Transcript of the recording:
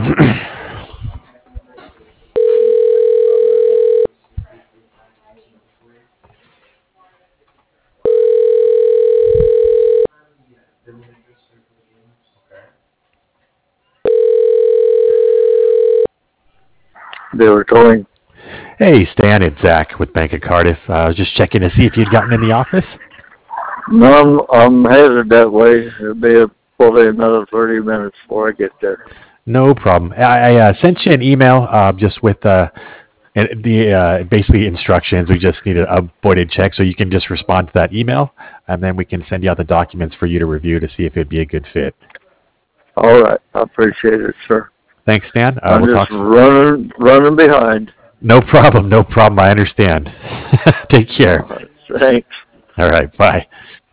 They were calling. Hey, Stan, it's Zach with Bank of Cardiff. I was just checking to see if you'd gotten in the office. No, I'm headed that way. It'll be probably another 30 minutes before I get there. No problem. I sent you an email just with the basically instructions. We just need a voided check, so you can just respond to that email, and then we can send you out the documents for you to review to see if it'd be a good fit. All right. I appreciate it, sir. Thanks, Stan. I'm We'll just talk. running behind. No problem. No problem. I understand. Take care. All right. Thanks. All right. Bye.